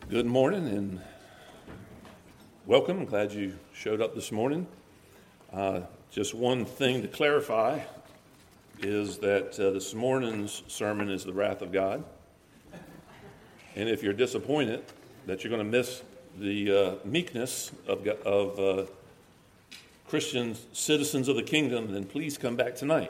Good morning and welcome. I'm glad you showed up this morning. Just one thing to clarify is that this morning's sermon is the wrath of God. And if you're disappointed that you're going to miss the meekness of Christian citizens of the kingdom, then please come back tonight.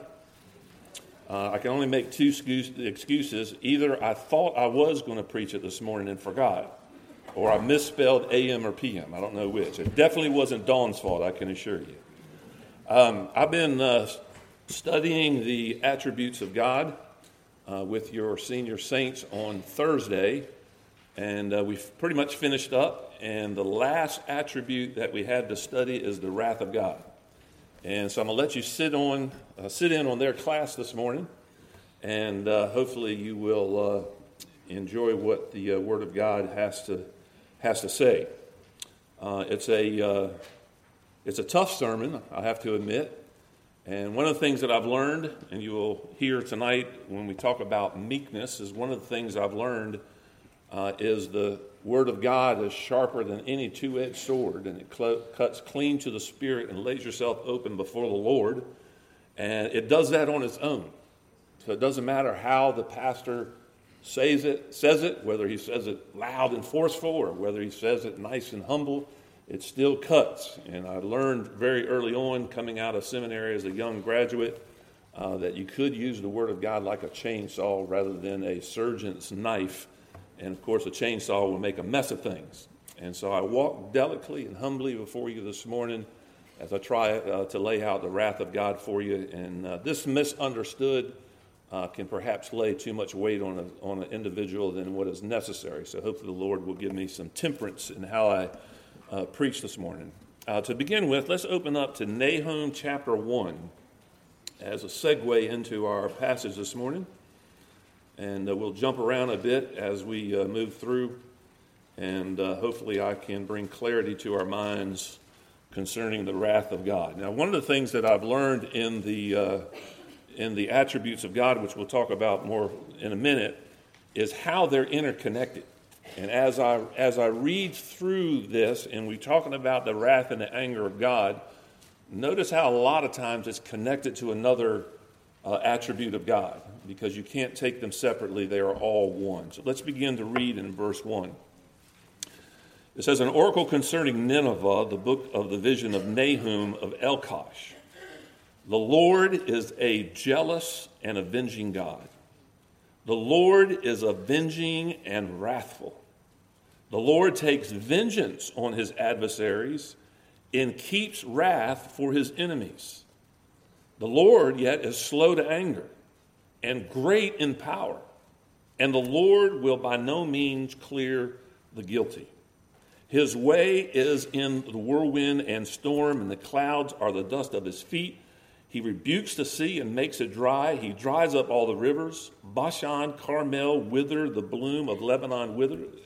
I can only make two excuses. Either I thought I was going to preach it this morning and forgot, or I misspelled AM or PM. I don't know which. It definitely wasn't Dawn's fault, I can assure you. I've been studying the attributes of God with your senior saints on Thursday, and we've pretty much finished up. And the last attribute that we had to study is the wrath of God. And so I'm going to let you sit in on their class this morning, and hopefully you will enjoy what the Word of God has to say. It's a tough sermon, I have to admit. And one of the things that I've learned, and you will hear tonight when we talk about meekness, is one of the things I've learned is the Word of God is sharper than any two-edged sword, and it cuts clean to the spirit and lays yourself open before the Lord. And it does that on its own. So it doesn't matter how the pastor says it, whether he says it loud and forceful or whether he says it nice and humble, it still cuts. And I learned very early on, coming out of seminary as a young graduate, that you could use the Word of God like a chainsaw rather than a surgeon's knife. And of course, a chainsaw will make a mess of things. And so I walk delicately and humbly before you this morning as I try to lay out the wrath of God for you. And this misunderstood can perhaps lay too much weight on an individual than what is necessary. So hopefully the Lord will give me some temperance in how I preach this morning. To begin with, let's open up to Nahum chapter 1 as a segue into our passage this morning. And we'll jump around a bit as we move through, and hopefully I can bring clarity to our minds concerning the wrath of God. Now, one of the things that I've learned in the attributes of God, which we'll talk about more in a minute, is how they're interconnected. And as I read through this, and we're talking about the wrath and the anger of God, notice how a lot of times it's connected to another attribute of God, because you can't take them separately. They are all one. So let's begin to read in verse 1. It says, "An oracle concerning Nineveh, the book of the vision of Nahum of Elkosh. The Lord is a jealous and avenging God. The Lord is avenging and wrathful. The Lord takes vengeance on his adversaries and keeps wrath for his enemies. The Lord yet is slow to anger and great in power, and the Lord will by no means clear the guilty. His way is in the whirlwind and storm, and the clouds are the dust of his feet. He rebukes the sea and makes it dry. He dries up all the rivers. Bashan, Carmel wither, the bloom of Lebanon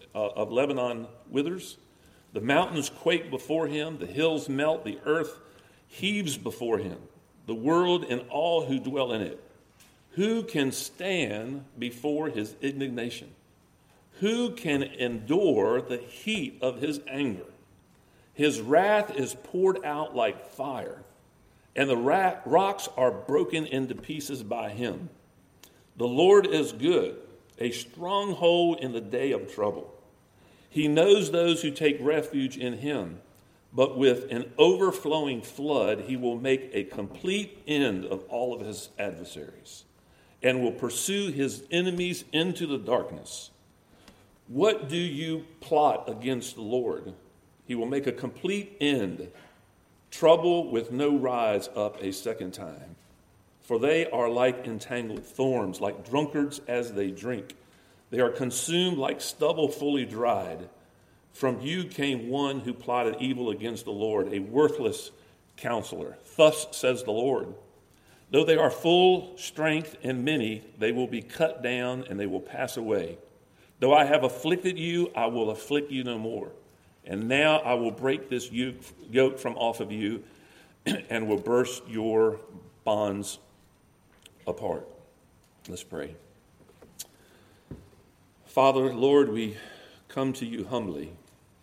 withers. The mountains quake before him. The hills melt. The earth heaves before him. The world and all who dwell in it. Who can stand before his indignation? Who can endure the heat of his anger? His wrath is poured out like fire, and the rocks are broken into pieces by him. The Lord is good, a stronghold in the day of trouble. He knows those who take refuge in him. But with an overflowing flood, he will make a complete end of all of his adversaries and will pursue his enemies into the darkness. What do you plot against the Lord? He will make a complete end. Trouble with no rise up a second time. For they are like entangled thorns, like drunkards as they drink. They are consumed like stubble fully dried. From you came one who plotted evil against the Lord, a worthless counselor. Thus says the Lord, though they are full strength and many, they will be cut down and they will pass away. Though I have afflicted you, I will afflict you no more. And now I will break this yoke from off of you and will burst your bonds apart. Let's pray. Father, Lord, we come to you humbly.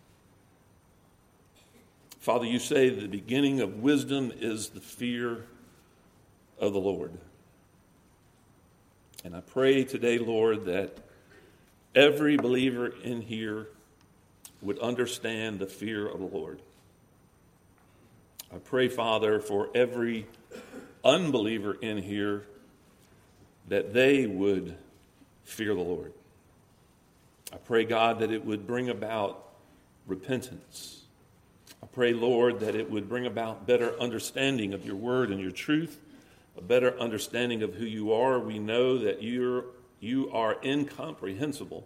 Father, you say the beginning of wisdom is the fear of the Lord. And I pray today, Lord, that every believer in here would understand the fear of the Lord. I pray, Father, for every unbeliever in here that they would fear the Lord. I pray, God, that it would bring about repentance. I pray, Lord, that it would bring about better understanding of your word and your truth, a better understanding of who you are. We know that you are incomprehensible,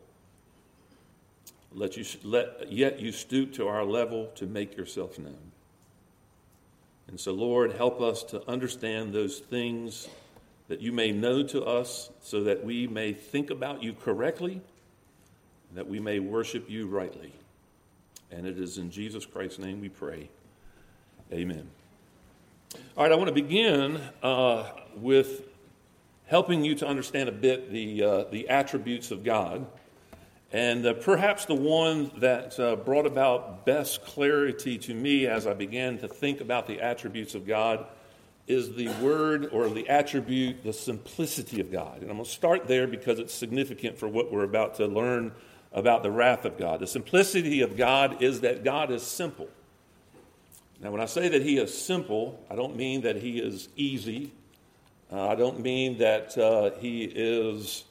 yet you stoop to our level to make yourself known. And so, Lord, help us to understand those things that you may know to us so that we may think about you correctly, that we may worship you rightly. And it is in Jesus Christ's name we pray. Amen. All right, I want to begin with helping you to understand a bit the attributes of God. And perhaps the one that brought about best clarity to me as I began to think about the attributes of God is the word or the attribute, the simplicity of God. And I'm going to start there because it's significant for what we're about to learn about the wrath of God. The simplicity of God is that God is simple. Now, when I say that he is simple, I don't mean that he is easy. I don't mean that he is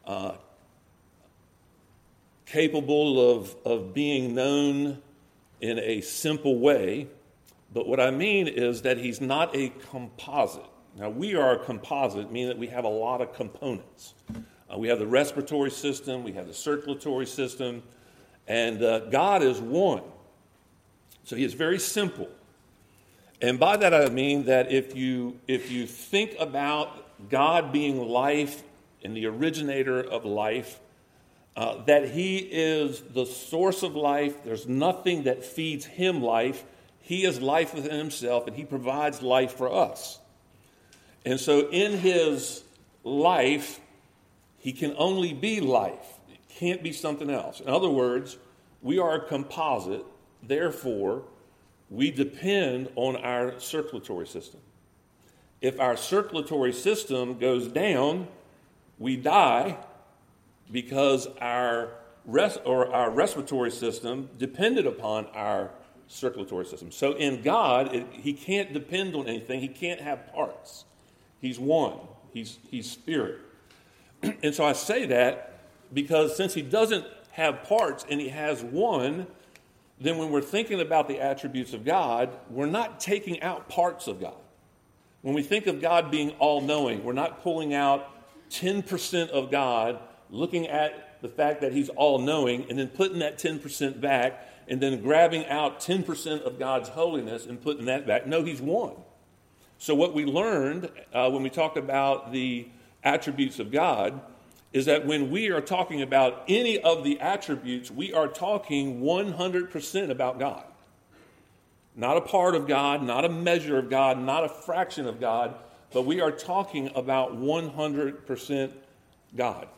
capable of being known in a simple way. But what I mean is that he's not a composite. Now, we are a composite, meaning that we have a lot of components. We have the respiratory system, we have the circulatory system, and God is one. So he is very simple. And by that I mean that if you think about God being life and the originator of life, that he is the source of life, there's nothing that feeds him life. He is life within himself, and he provides life for us. And so in his life, he can only be life. It can't be something else. In other words, we are a composite. Therefore, we depend on our circulatory system. If our circulatory system goes down, we die because our respiratory system depended upon our circulatory system. So in God, he can't depend on anything. He can't have parts. He's one. He's spirit. And so I say that because since he doesn't have parts and he has one, then when we're thinking about the attributes of God, we're not taking out parts of God. When we think of God being all-knowing, we're not pulling out 10% of God, looking at the fact that he's all-knowing, and then putting that 10% back, and then grabbing out 10% of God's holiness and putting that back. No, he's one. So what we learned when we talked about the attributes of God is that when we are talking about any of the attributes, we are talking 100% about God. Not a part of God, not a measure of God, not a fraction of God, but we are talking about 100% God.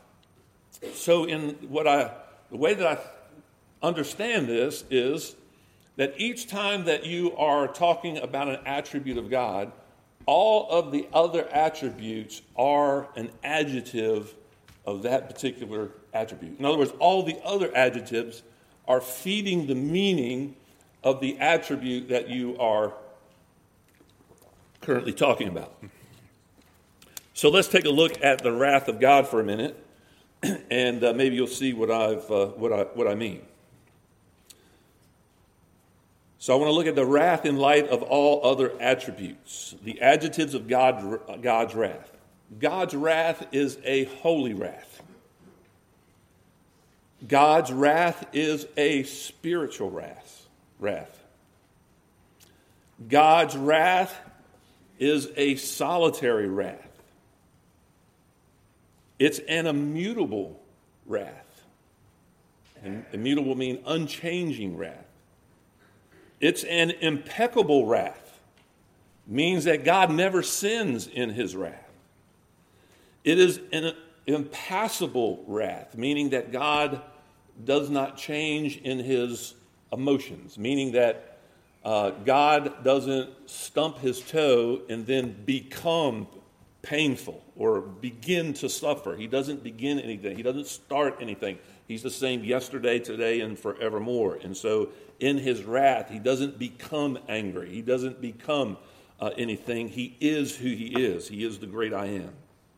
So in the way that I understand this is that each time that you are talking about an attribute of God, all of the other attributes are an adjective of that particular attribute. In other words, all the other adjectives are feeding the meaning of the attribute that you are currently talking about. So let's take a look at the wrath of God for a minute, and maybe you'll see what I mean. So I want to look at the wrath in light of all other attributes, the adjectives of God's wrath. God's wrath is a holy wrath. God's wrath is a spiritual wrath. God's wrath is a solitary wrath. It's an immutable wrath. And immutable means unchanging wrath. It's an impeccable wrath. Means that God never sins in his wrath. It is an impassible wrath, meaning that God does not change in his emotions, meaning that God doesn't stump his toe and then become painful or begin to suffer. He doesn't begin anything. He doesn't start anything. He's the same yesterday, today, and forevermore. And so in his wrath, he doesn't become angry. He doesn't become anything. He is who he is. He is the great I am.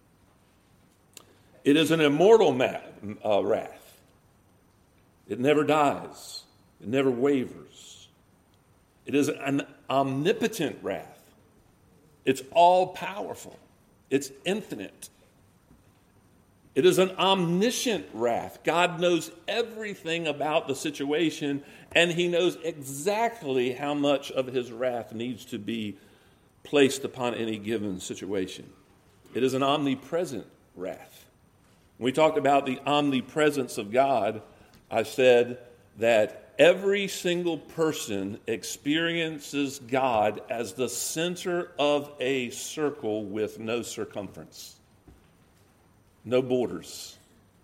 It is an immortal wrath. It never dies. It never wavers. It is an omnipotent wrath. It's all-powerful. It's infinite. It is an omniscient wrath. God knows everything about the situation, and he knows exactly how much of his wrath needs to be placed upon any given situation. It is an omnipresent wrath. When we talked about the omnipresence of God, I said that every single person experiences God as the center of a circle with no circumference, no borders.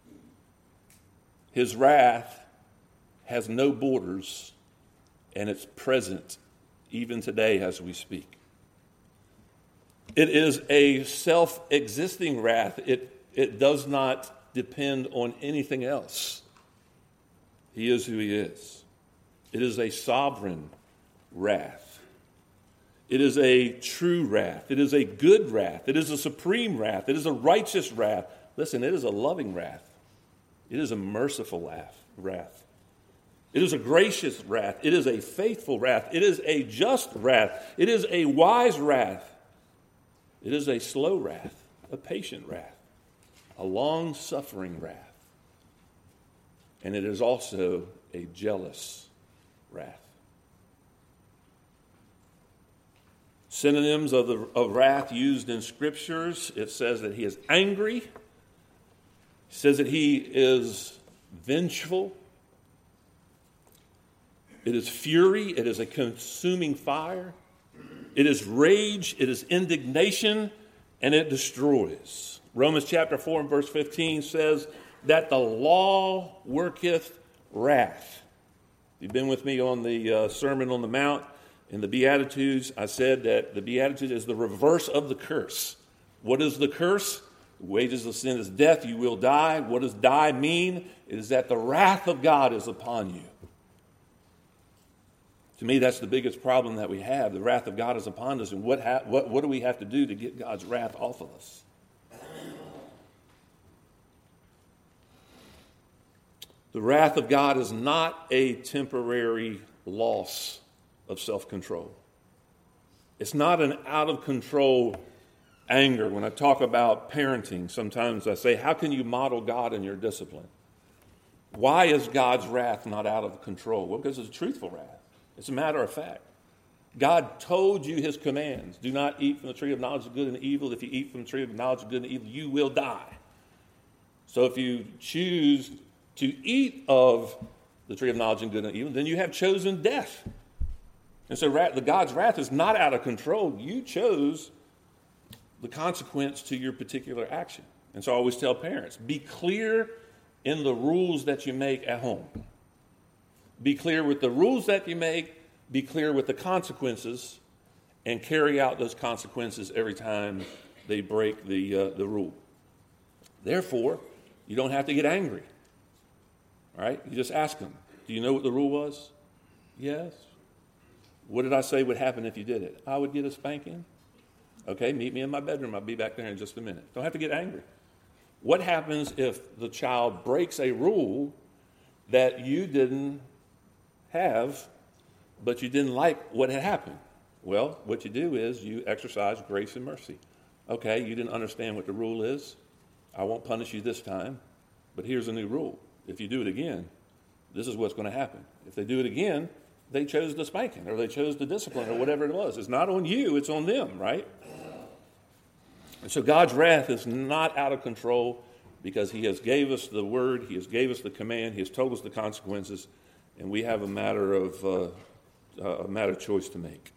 His wrath has no borders, and it's present even today as we speak. It is a self-existing wrath. It does not depend on anything else. He is who he is. It is a sovereign wrath. It is a true wrath. It is a good wrath. It is a supreme wrath. It is a righteous wrath. Listen, it is a loving wrath. It is a merciful wrath. It is a gracious wrath. It is a faithful wrath. It is a just wrath. It is a wise wrath. It is a slow wrath, a patient wrath, a long-suffering wrath. And it is also a jealous wrath. Synonyms of wrath used in scriptures, it says that he is angry. It says that he is vengeful. It is fury. It is a consuming fire. It is rage. It is indignation. And it destroys. Romans chapter 4 and verse 15 says that the law worketh wrath. You've been with me on the Sermon on the Mount. In the Beatitudes, I said that the Beatitude is the reverse of the curse. What is the curse? The wages of sin is death. You will die. What does die mean? It is that the wrath of God is upon you. To me, that's the biggest problem that we have. The wrath of God is upon us. And what do we have to do to get God's wrath off of us? The wrath of God is not a temporary loss of self-control. It's not an out-of-control anger. When I talk about parenting, sometimes I say, how can you model God in your discipline? Why is God's wrath not out of control? Well, because it's a truthful wrath. It's a matter of fact. God told you his commands. Do not eat from the tree of knowledge of good and evil. If you eat from the tree of knowledge of good and evil, you will die. So if you choose to eat of the tree of knowledge of good and evil, then you have chosen death. And so God's wrath is not out of control. You chose the consequence to your particular action. And so I always tell parents, be clear in the rules that you make at home. Be clear with the rules that you make, be clear with the consequences, and carry out those consequences every time they break the rule. Therefore, you don't have to get angry. All right? You just ask them, do you know what the rule was? Yes. What did I say would happen if you did it? I would get a spanking. Okay, meet me in my bedroom. I'll be back there in just a minute. Don't have to get angry. What happens if the child breaks a rule that you didn't have, but you didn't like what had happened? Well, what you do is you exercise grace and mercy. Okay, you didn't understand what the rule is. I won't punish you this time, but here's a new rule. If you do it again, this is what's going to happen. If they do it again, they chose the spanking or they chose the discipline or whatever it was. It's not on you, it's on them, right? And so God's wrath is not out of control because he has gave us the word, he has gave us the command, he has told us the consequences, and we have a matter of choice to make.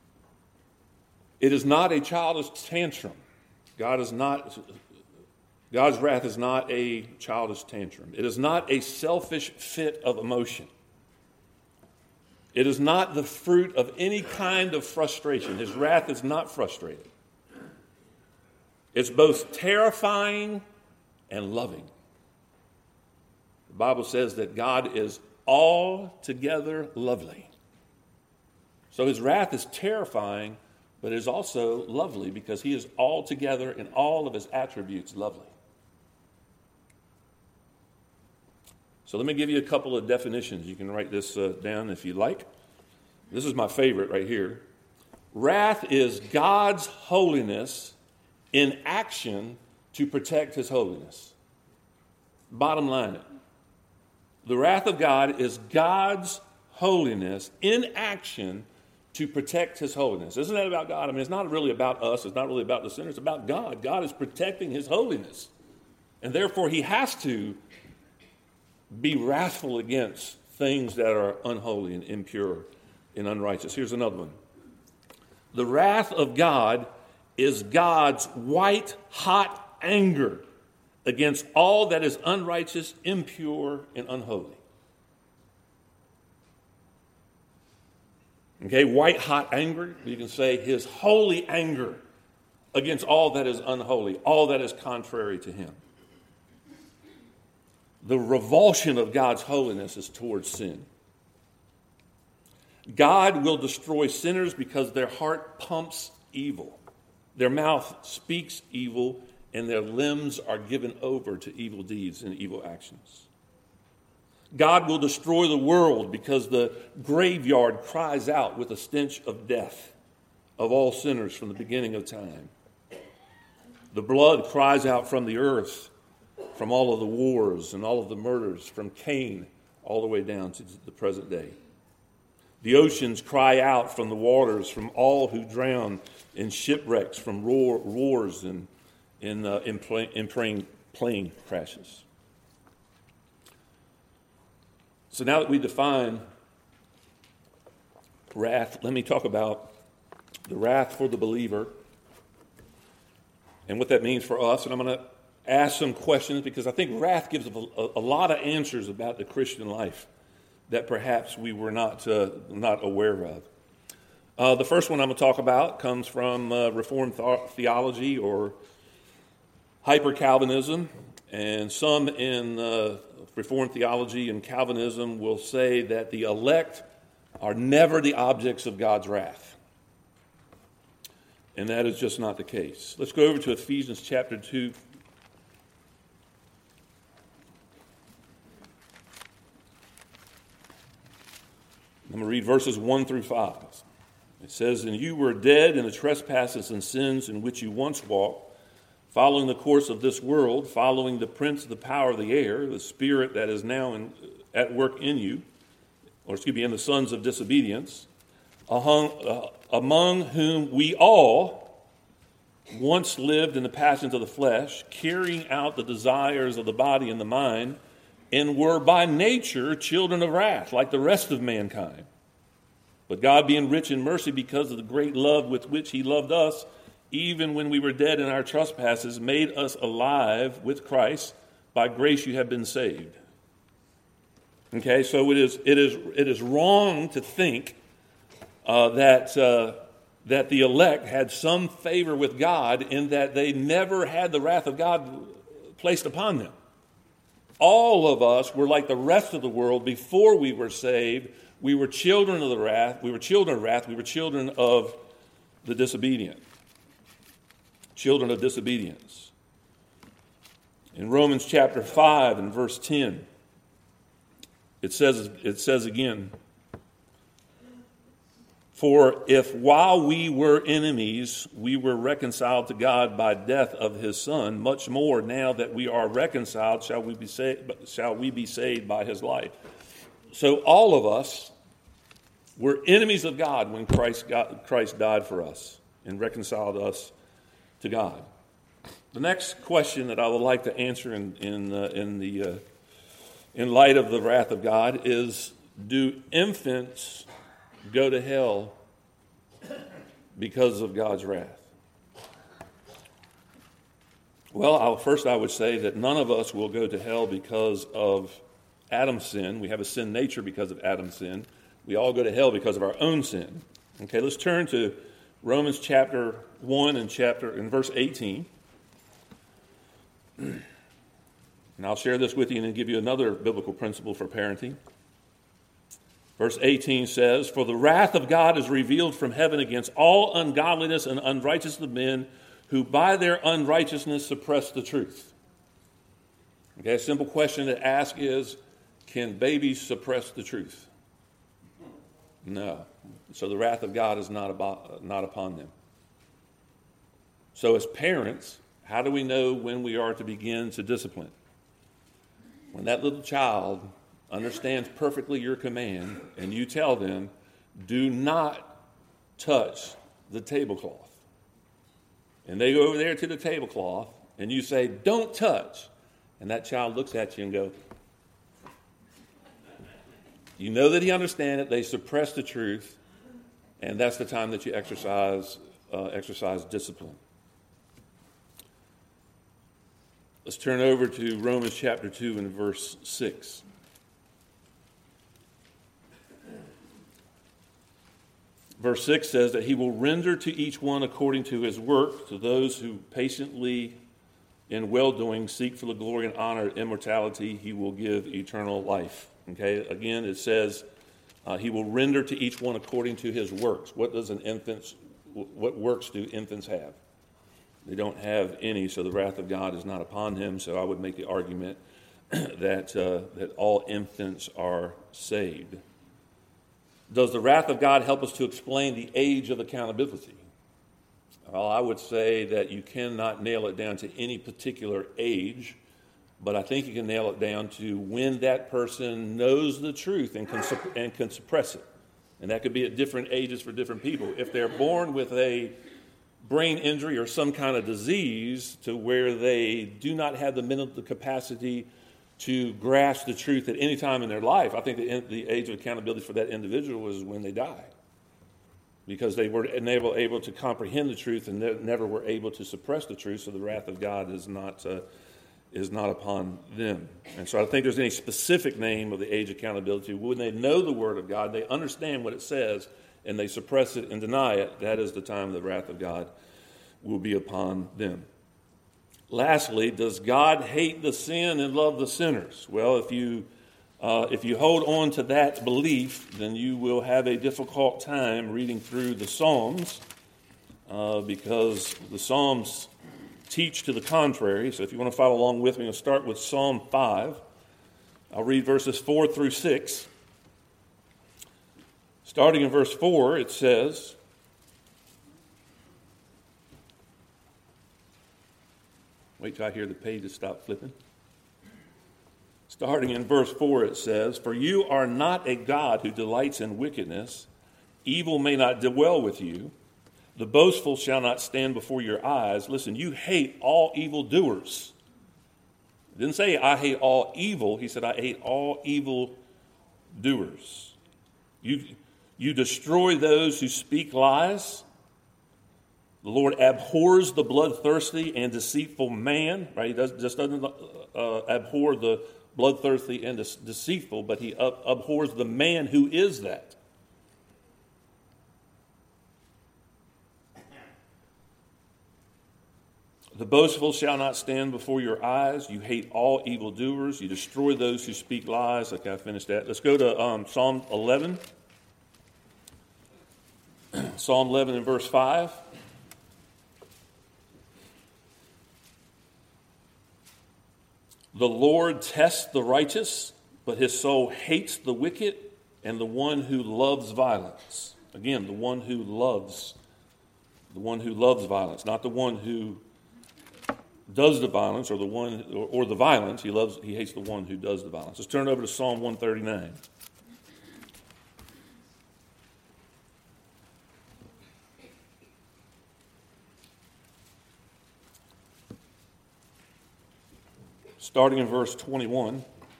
It is not a childish tantrum. God God's wrath is not a childish tantrum. It is not a selfish fit of emotion. It is not the fruit of any kind of frustration. His wrath is not frustrated. It's both terrifying and loving. The Bible says that God is altogether lovely. So his wrath is terrifying, but it is also lovely because he is altogether in all of his attributes lovely. So let me give you a couple of definitions. You can write this down if you like. This is my favorite right here. Wrath is God's holiness in action to protect his holiness. Bottom line, the wrath of God is God's holiness in action to protect his holiness. Isn't that about God? I mean, it's not really about us. It's not really about the sinner. It's about God. God is protecting his holiness. And therefore, he has to be wrathful against things that are unholy and impure and unrighteous. Here's another one. The wrath of God is God's white-hot anger against all that is unrighteous, impure, and unholy. Okay, white-hot anger, you can say his holy anger against all that is unholy, all that is contrary to him. The revulsion of God's holiness is towards sin. God will destroy sinners because their heart pumps evil. Their mouth speaks evil, and their limbs are given over to evil deeds and evil actions. God will destroy the world because the graveyard cries out with a stench of death of all sinners from the beginning of time. The blood cries out from the earth from all of the wars and all of the murders from Cain all the way down to the present day. The oceans cry out from the waters from all who drown in shipwrecks, from wars and in plane crashes. So now that we define wrath, let me talk about the wrath for the believer and what that means for us. And I'm going to ask some questions because I think wrath gives a lot of answers about the Christian life that perhaps we were not aware of. The first one I'm going to talk about comes from Reformed theology or hyper-Calvinism, and some in Reformed theology and Calvinism will say that the elect are never the objects of God's wrath. And that is just not the case. Let's go over to Ephesians chapter 2. I'm going to read verses 1 through 5. It says, "And you were dead in the trespasses and sins in which you once walked, following the course of this world, following the prince of the power of the air, the spirit that is now at work in you, in the sons of disobedience, among whom we all once lived in the passions of the flesh, carrying out the desires of the body and the mind, and were by nature children of wrath, like the rest of mankind. But God, being rich in mercy because of the great love with which he loved us, even when we were dead in our trespasses, made us alive with Christ. By grace you have been saved." Okay, so it is wrong to think that the elect had some favor with God in that they never had the wrath of God placed upon them. All of us were like the rest of the world before we were saved. We were children of the wrath. We were children of wrath. We were children of the disobedient. Children of disobedience. In Romans chapter 5 and verse 10, it says again, "For if while we were enemies, we were reconciled to God by death of his Son, much more now that we are reconciled shall we be saved by his life." So all of us were enemies of God when Christ died for us and reconciled us to God. The next question that I would like to answer in light of the wrath of God is, do infants go to hell because of God's wrath? Well, first I would say that none of us will go to hell because of Adam's sin. We have a sin nature because of Adam's sin. We all go to hell because of our own sin. Okay, let's turn to Romans chapter 1 and verse 18. And I'll share this with you and then give you another biblical principle for parenting. Verse 18 says, "For the wrath of God is revealed from heaven against all ungodliness and unrighteousness of men who by their unrighteousness suppress the truth." Okay, a simple question to ask is, can babies suppress the truth? No. So the wrath of God is not upon them. So as parents, how do we know when we are to begin to discipline? When that little child understands perfectly your command and you tell them, do not touch the tablecloth. And they go over there to the tablecloth and you say, don't touch. And that child looks at you and goes, you know that he understands it, they suppress the truth, and that's the time that you exercise discipline. Let's turn over to Romans chapter 2 and verse 6. Verse 6 says that he will render to each one according to his work, to those who patiently in well-doing seek for the glory and honor and immortality, he will give eternal life. Okay, again, it says he will render to each one according to his works. What works do infants have? They don't have any, so the wrath of God is not upon him. So I would make the argument that all infants are saved. Does the wrath of God help us to explain the age of accountability? Well, I would say that you cannot nail it down to any particular age, but I think you can nail it down to when that person knows the truth and can suppress it. And that could be at different ages for different people. If they're born with a brain injury or some kind of disease to where they do not have the mental capacity to grasp the truth at any time in their life, I think the age of accountability for that individual is when they die, because they were never able to comprehend the truth and never were able to suppress the truth, so the wrath of God is not upon them. And so I don't think there's any specific name of the age of accountability. When they know the Word of God, they understand what it says, and they suppress it and deny it, that is the time the wrath of God will be upon them. Lastly, does God hate the sin and love the sinners? Well, if you hold on to that belief, then you will have a difficult time reading through the Psalms, because the Psalms teach to the contrary. So if you want to follow along with me, I'll start with Psalm 5. I'll read verses 4 through 6. Starting in verse 4, it says, wait till I hear the pages stop flipping. Starting in verse 4, it says, "For you are not a God who delights in wickedness. Evil may not dwell with you. The boastful shall not stand before your eyes." Listen, you hate all evildoers. He didn't say, I hate all evil. He said, I hate all evil doers. You destroy those who speak lies. The Lord abhors the bloodthirsty and deceitful man. Right? He doesn't abhor the bloodthirsty and deceitful, but he abhors the man who is that. The boastful shall not stand before your eyes. You hate all evildoers. You destroy those who speak lies. Okay, I finished that. Let's go to Psalm 11. Psalm 11 and verse 5. "The Lord tests the righteous, but his soul hates the wicked and the one who loves violence." Again, the one who loves violence, not the one who does the violence or the violence. He hates the one who does the violence. Let's turn over to Psalm 139. Starting in verse 21.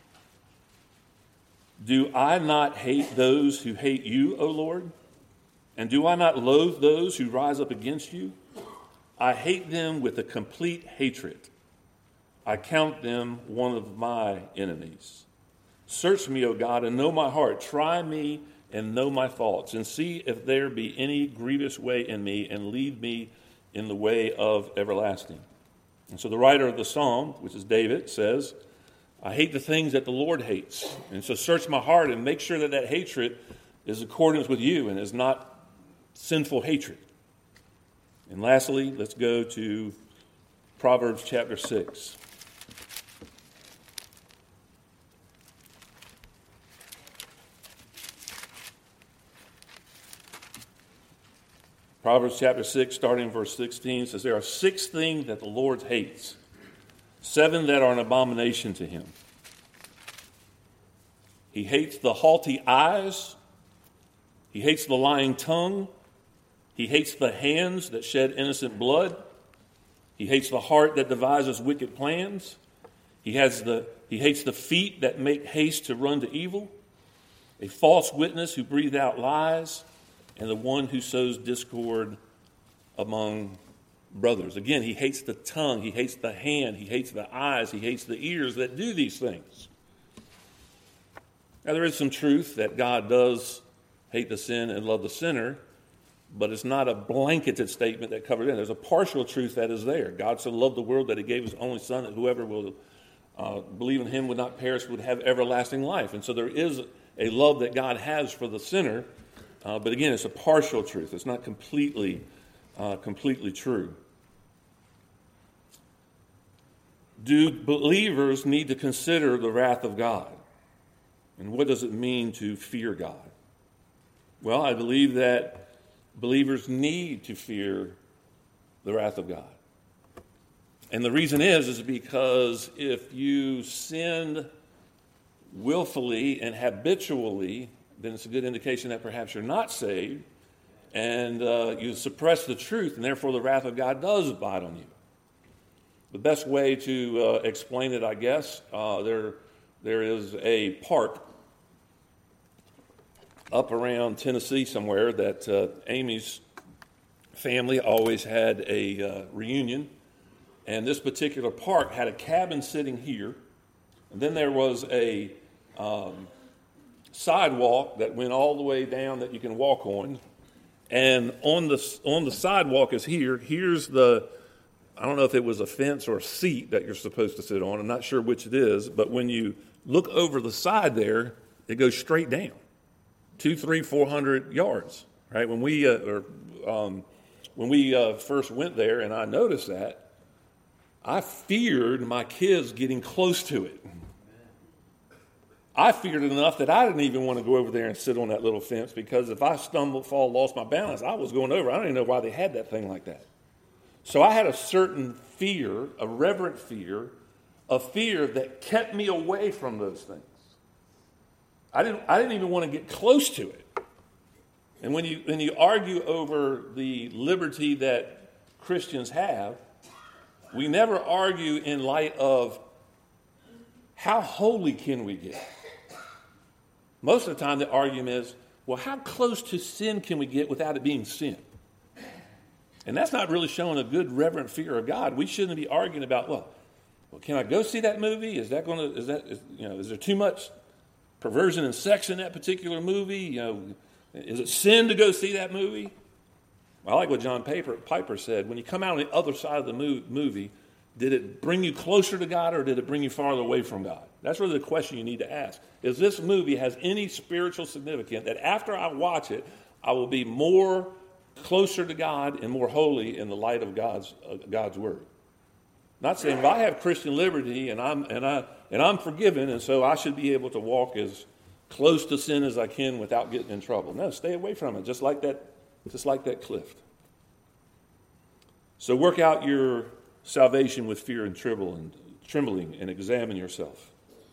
"Do I not hate those who hate you, O Lord? And do I not loathe those who rise up against you? I hate them with a complete hatred. I count them one of my enemies. Search me, O God, and know my heart. Try me and know my thoughts, and see if there be any grievous way in me, and lead me in the way of everlasting. And so the writer of the psalm, which is David, says, I hate the things that the Lord hates. And so search my heart and make sure that that hatred is in accordance with you and is not sinful hatred. And lastly, let's go to Proverbs chapter 6. Proverbs chapter 6, starting in verse 16, says, there are 6 things that the Lord hates, 7 that are an abomination to him. He hates the haughty eyes. He hates the lying tongue. He hates the hands that shed innocent blood. He hates the heart that devises wicked plans. He hates the feet that make haste to run to evil, a false witness who breathes out lies, and the one who sows discord among brothers. Again, he hates the tongue, he hates the hand, he hates the eyes, he hates the ears that do these things. Now, there is some truth that God does hate the sin and love the sinner, but it's not a blanketed statement that covers it. There's a partial truth that is there. God so loved the world that he gave his only son, that whoever will believe in him would not perish, would have everlasting life. And so there is a love that God has for the sinner, but again, it's a partial truth. It's not completely true. Do believers need to consider the wrath of God? And what does it mean to fear God? Well, I believe that believers need to fear the wrath of God. And the reason is because if you sin willfully and habitually, then it's a good indication that perhaps you're not saved, and you suppress the truth, and therefore the wrath of God does abide on you. The best way to explain it, I guess, there is a park up around Tennessee somewhere that Amy's family always had a reunion, and this particular park had a cabin sitting here, and then there was a sidewalk that went all the way down that you can walk on, and on the sidewalk is here. Here's the, I don't know if it was a fence or a seat that you're supposed to sit on. I'm not sure which it is, but when you look over the side there, it goes straight down, 200, 300, 400 yards. Right? When we first went there, and I noticed that, I feared my kids getting close to it. I feared it enough that I didn't even want to go over there and sit on that little fence, because if I stumbled, fall, lost my balance, I was going over. I don't even know why they had that thing like that. So I had a certain fear, a reverent fear, a fear that kept me away from those things. I didn't even want to get close to it. And when you argue over the liberty that Christians have, we never argue in light of how holy can we get. Most of the time the argument is, well, how close to sin can we get without it being sin? And that's not really showing a good reverent fear of God. We shouldn't be arguing about, well, can I go see that movie? Is there too much perversion and sex in that particular movie? Is it sin to go see that movie? Well, I like what John Piper said. When you come out on the other side of the movie, did it bring you closer to God, or did it bring you farther away from God? That's really the question you need to ask. Is this movie has any spiritual significance that after I watch it, I will be more closer to God and more holy in the light of God's word? Not saying, well, I have Christian liberty and I'm forgiven, and so I should be able to walk as close to sin as I can without getting in trouble. No, stay away from it, just like that cliff. So work out your salvation with fear and trembling, and examine yourself.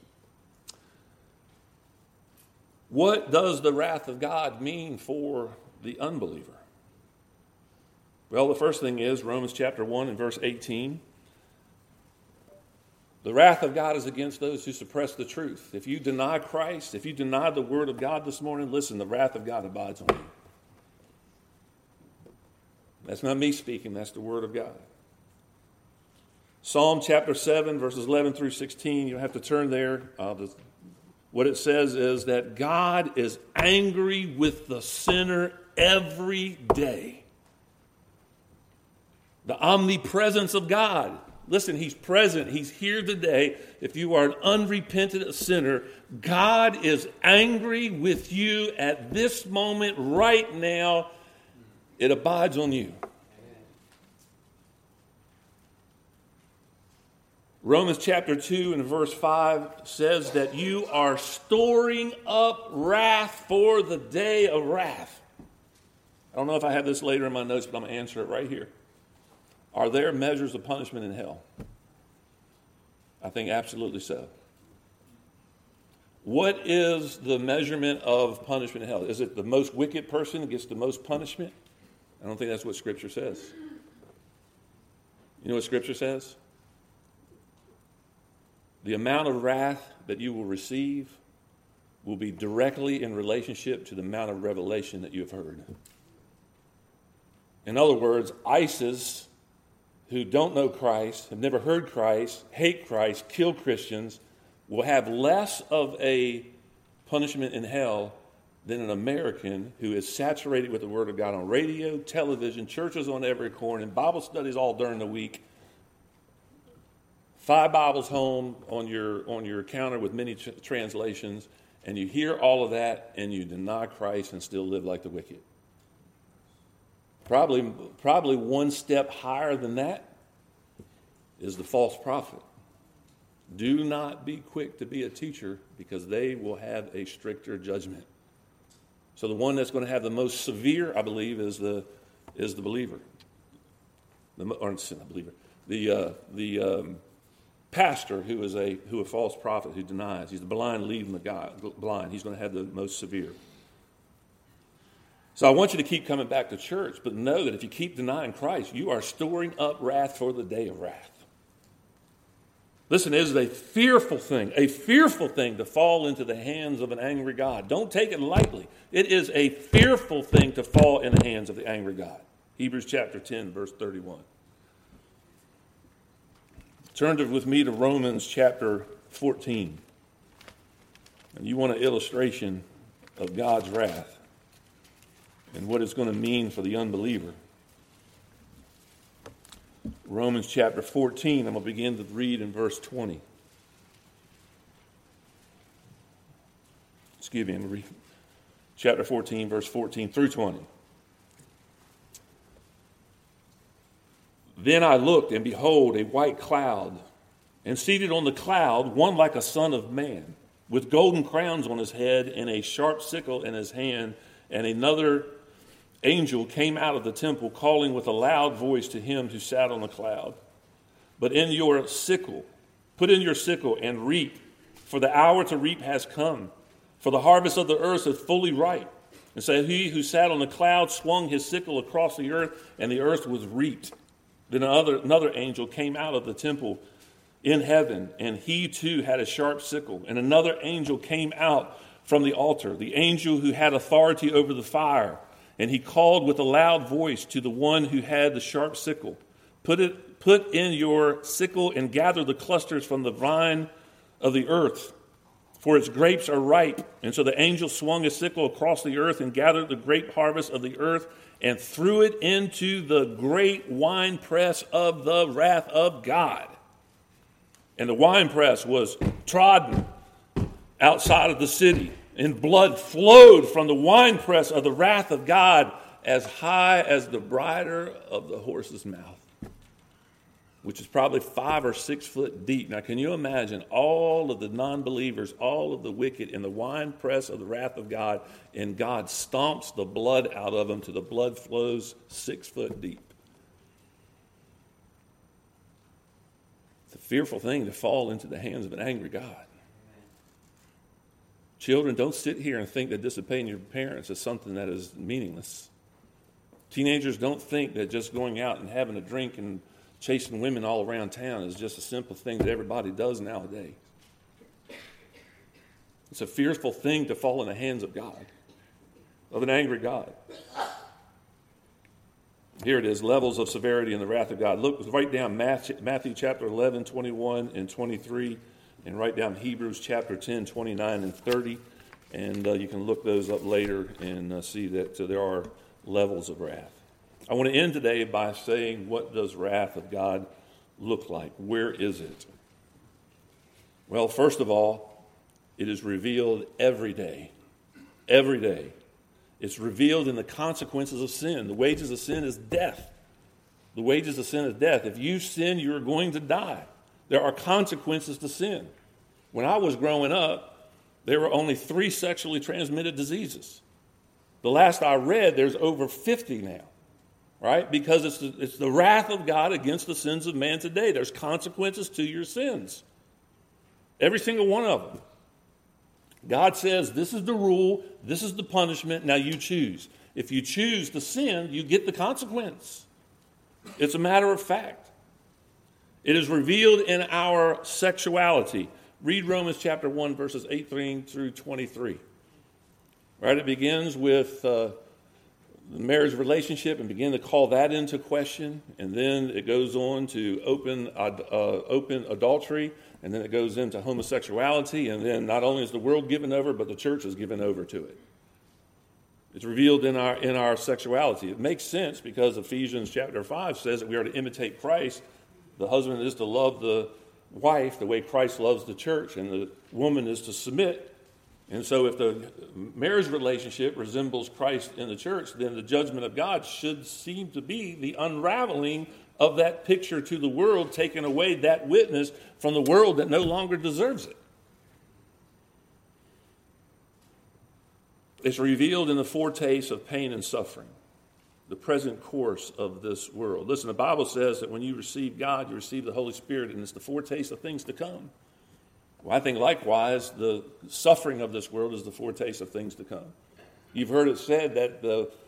What does the wrath of God mean for the unbeliever? Well, the first thing is Romans chapter 1 and verse 18. The wrath of God is against those who suppress the truth. If you deny Christ, if you deny the word of God this morning, listen, the wrath of God abides on you. That's not me speaking, that's the word of God. Psalm chapter 7, verses 11 through 16, you don't have to turn there. What it says is that God is angry with the sinner every day. The omnipresence of God. Listen, he's present. He's here today. If you are an unrepentant sinner, God is angry with you at this moment right now. It abides on you. Romans chapter 2 and verse 5 says that you are storing up wrath for the day of wrath. I don't know if I have this later in my notes, but I'm going to answer it right here. Are there measures of punishment in hell? I think absolutely so. What is the measurement of punishment in hell? Is it the most wicked person gets the most punishment? I don't think that's what Scripture says. You know what Scripture says? The amount of wrath that you will receive will be directly in relationship to the amount of revelation that you have heard. In other words, ISIS, who don't know Christ, have never heard Christ, hate Christ, kill Christians, will have less of a punishment in hell than an American who is saturated with the Word of God on radio, television, churches on every corner, and Bible studies all during the week. 5 Bibles home on your counter with many translations, and you hear all of that, and you deny Christ and still live like the wicked. Probably one step higher than that is the false prophet. Do not be quick to be a teacher, because they will have a stricter judgment. So the one that's going to have the most severe, I believe, is the believer. The pastor who is a false prophet who denies. He's the blind leading the blind. He's going to have the most severe. So I want you to keep coming back to church, but know that if you keep denying Christ, you are storing up wrath for the day of wrath. Listen, it is a fearful thing to fall into the hands of an angry God. Don't take it lightly. It is a fearful thing to fall in the hands of the angry God. Hebrews chapter 10, verse 31. Turn with me to Romans chapter 14. And you want an illustration of God's wrath and what it's going to mean for the unbeliever. Romans chapter 14, I'm going to begin to read in verse 20. Excuse me, I'm going to read chapter 14, verse 14 through 20. Then I looked, and behold, a white cloud, and seated on the cloud, one like a son of man, with golden crowns on his head, and a sharp sickle in his hand. And another angel came out of the temple, calling with a loud voice to him who sat on the cloud. Put in your sickle, and reap, for the hour to reap has come, for the harvest of the earth is fully ripe. And so he who sat on the cloud swung his sickle across the earth, and the earth was reaped. Then another angel came out of the temple in heaven, and he too had a sharp sickle. And another angel came out from the altar, the angel who had authority over the fire. And he called with a loud voice to the one who had the sharp sickle, Put in your sickle and gather the clusters from the vine of the earth, for its grapes are ripe. And so the angel swung his sickle across the earth and gathered the grape harvest of the earth and threw it into the great winepress of the wrath of God. And the winepress was trodden outside of the city, and blood flowed from the winepress of the wrath of God as high as the bridle of the horse's mouth, which is probably 5 or 6 foot deep. Now, can you imagine all of the non-believers, all of the wicked in the winepress of the wrath of God, and God stomps the blood out of them till the blood flows 6 foot deep? It's a fearful thing to fall into the hands of an angry God. Children, don't sit here and think that disobeying your parents is something that is meaningless. Teenagers, don't think that just going out and having a drink and chasing women all around town is just a simple thing that everybody does nowadays. It's a fearful thing to fall in the hands of God, of an angry God. Here it is, levels of severity in the wrath of God. Look, write down Matthew chapter 11, 21 and 23, and write down Hebrews chapter 10, 29 and 30. And you can look those up later and see that there are levels of wrath. I want to end today by saying, what does wrath of God look like? Where is it? Well, first of all, it is revealed every day. Every day. It's revealed in the consequences of sin. The wages of sin is death. The wages of sin is death. If you sin, you're going to die. There are consequences to sin. When I was growing up, there were only 3 sexually transmitted diseases. The last I read, there's over 50 now, right? Because it's the wrath of God against the sins of man today. There's consequences to your sins. Every single one of them. God says, this is the rule, this is the punishment, now you choose. If you choose to sin, you get the consequence. It's a matter of fact. It is revealed in our sexuality. Read Romans chapter 1, verses 18 through 23. Right? It begins with the marriage relationship and begin to call that into question. And then it goes on to open adultery. And then it goes into homosexuality. And then not only is the world given over, but the church is given over to it. It's revealed in our sexuality. It makes sense because Ephesians chapter 5 says that we are to imitate Christ. The husband is to love the wife the way Christ loves the church, and the woman is to submit. And so if the marriage relationship resembles Christ in the church, then the judgment of God should seem to be the unraveling of that picture to the world, taking away that witness from the world that no longer deserves it. It's revealed in the foretaste of pain and suffering, the present course of this world. Listen, the Bible says that when you receive God, you receive the Holy Spirit, and it's the foretaste of things to come. Well, I think likewise, the suffering of this world is the foretaste of things to come. You've heard it said that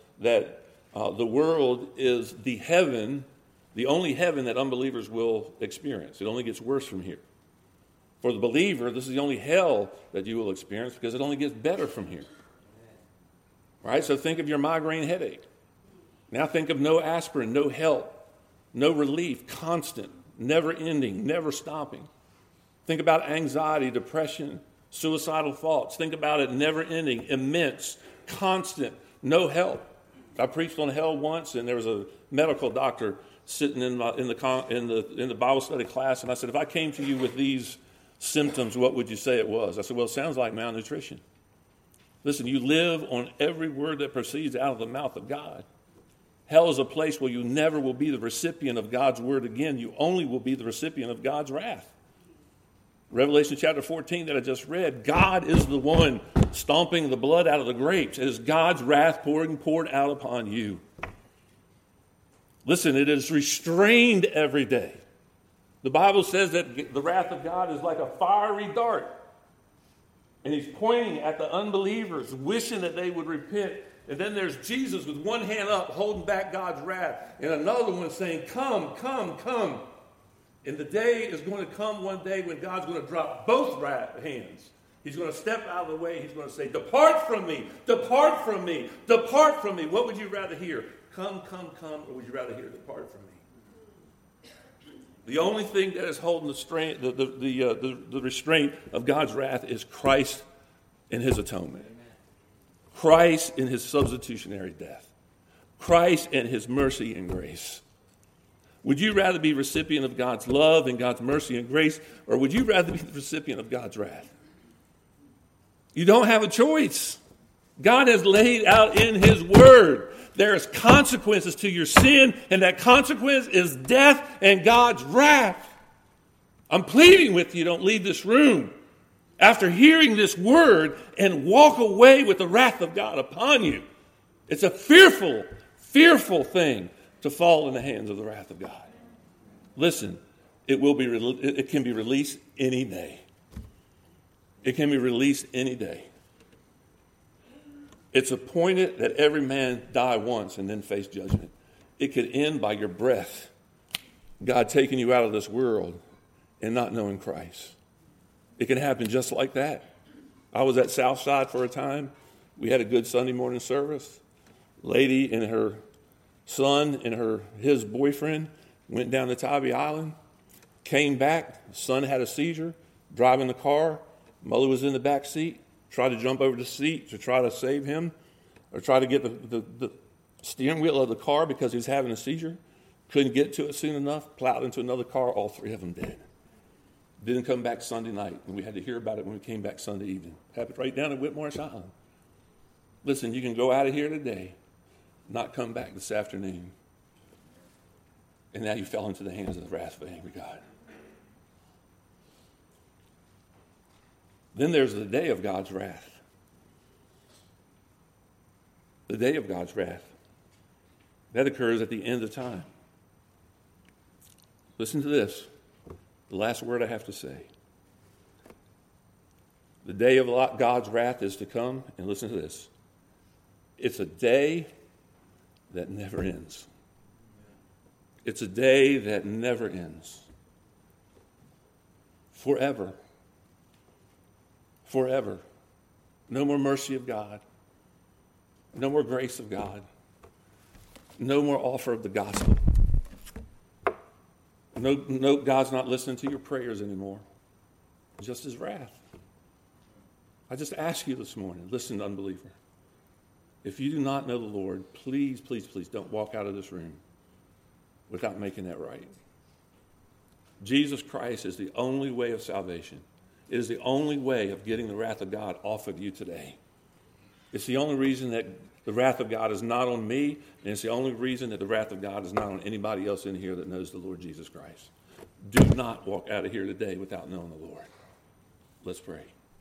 the world is the heaven, the only heaven that unbelievers will experience. It only gets worse from here. For the believer, this is the only hell that you will experience because it only gets better from here. Right? So think of your migraine headache. Now think of no aspirin, no help, no relief, constant, never ending, never stopping. Think about anxiety, depression, suicidal thoughts. Think about it never ending, immense, constant, no help. I preached on hell once, and there was a medical doctor sitting in the Bible study class, and I said, if I came to you with these symptoms, what would you say it was? I said, well, it sounds like malnutrition. Listen, you live on every word that proceeds out of the mouth of God. Hell is a place where you never will be the recipient of God's word again. You only will be the recipient of God's wrath. Revelation chapter 14 that I just read, God is the one stomping the blood out of the grapes. It is God's wrath poured out upon you. Listen, it is restrained every day. The Bible says that the wrath of God is like a fiery dart. And he's pointing at the unbelievers, wishing that they would repent. And then there's Jesus with one hand up, holding back God's wrath, and another one saying, come, come, come. And the day is going to come one day when God's going to drop both hands. He's going to step out of the way. He's going to say, depart from me, depart from me, depart from me. What would you rather hear? Come, come, come, or would you rather hear, depart from me? The only thing that is holding the restraint of God's wrath is Christ and his atonement. Christ in his substitutionary death. Christ and his mercy and grace. Would you rather be recipient of God's love and God's mercy and grace, or would you rather be the recipient of God's wrath? You don't have a choice. God has laid out in his word. There's consequences to your sin, and that consequence is death and God's wrath. I'm pleading with you, don't leave this room after hearing this word and walk away with the wrath of God upon you. It's a fearful, fearful thing to fall in the hands of the wrath of God. Listen, it can be released any day. It can be released any day. It's appointed that every man die once and then face judgment. It could end by your breath, God taking you out of this world and not knowing Christ. It can happen just like that. I was at Southside for a time. We had a good Sunday morning service. Lady in her Son and his boyfriend went down to Tybee Island, came back. Son had a seizure, driving the car. Mother was in the back seat, tried to jump over the seat to try to save him, or try to get the steering wheel of the car because he was having a seizure. Couldn't get to it soon enough, plowed into another car, all three of them dead. Didn't come back Sunday night, and we had to hear about it when we came back Sunday evening. Happened right down at Whitmarsh Island. Listen, you can go out of here today, not come back this afternoon, and now you fell into the hands of the wrath of an angry God. Then there's the day of God's wrath. The day of God's wrath. That occurs at the end of time. Listen to this. The last word I have to say. The day of God's wrath is to come, and listen to this. It's a day that never ends. It's a day that never ends. Forever. Forever. No more mercy of God. No more grace of God. No more offer of the gospel. No, God's not listening to your prayers anymore. Just his wrath. I just ask you this morning, listen, unbeliever. If you do not know the Lord, please, please, please don't walk out of this room without making that right. Jesus Christ is the only way of salvation. It is the only way of getting the wrath of God off of you today. It's the only reason that the wrath of God is not on me, and it's the only reason that the wrath of God is not on anybody else in here that knows the Lord Jesus Christ. Do not walk out of here today without knowing the Lord. Let's pray.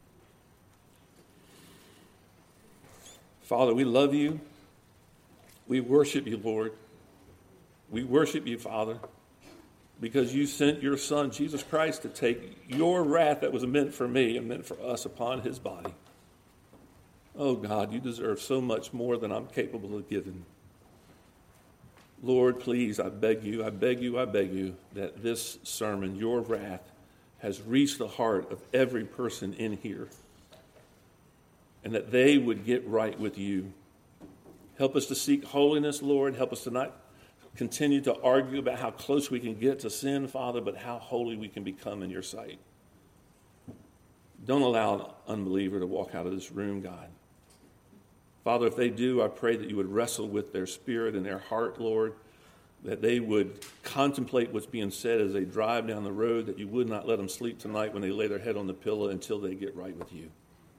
Father, we love you. We worship you, Lord. We worship you, Father, because you sent your Son, Jesus Christ, to take your wrath that was meant for me and meant for us upon his body. Oh, God, you deserve so much more than I'm capable of giving. Lord, please, I beg you, that this sermon, your wrath, has reached the heart of every person in here, and that they would get right with you. Help us to seek holiness, Lord. Help us to not continue to argue about how close we can get to sin, Father, but how holy we can become in your sight. Don't allow an unbeliever to walk out of this room, God. Father, if they do, I pray that you would wrestle with their spirit and their heart, Lord, that they would contemplate what's being said as they drive down the road, that you would not let them sleep tonight when they lay their head on the pillow until they get right with you.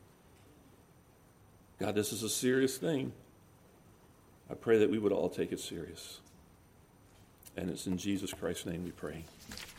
God, this is a serious thing. I pray that we would all take it serious. And it's in Jesus Christ's name we pray.